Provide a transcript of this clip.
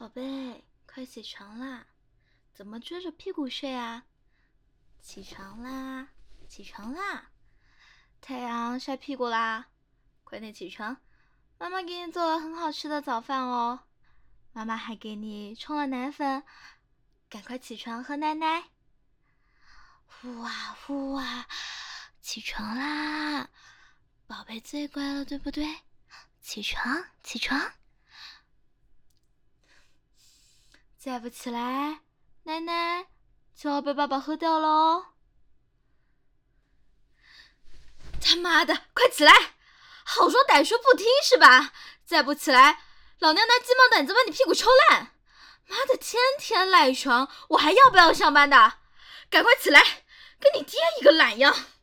宝贝，快起床啦！怎么撅着屁股睡啊？起床啦，起床啦！太阳晒屁股啦，快点起床！妈妈给你做了很好吃的早饭哦，妈妈还给你冲了奶粉，赶快起床喝奶奶！呼啊呼啊，起床啦！宝贝最乖了，对不对？起床，起床！再不起来，奶奶就要被爸爸喝掉了哦！他妈的，快起来！好说歹说不听是吧？再不起来，老娘拿鸡毛掸子把你屁股抽烂！妈的，天天赖床，我还要不要上班的？赶快起来，跟你爹一个懒样！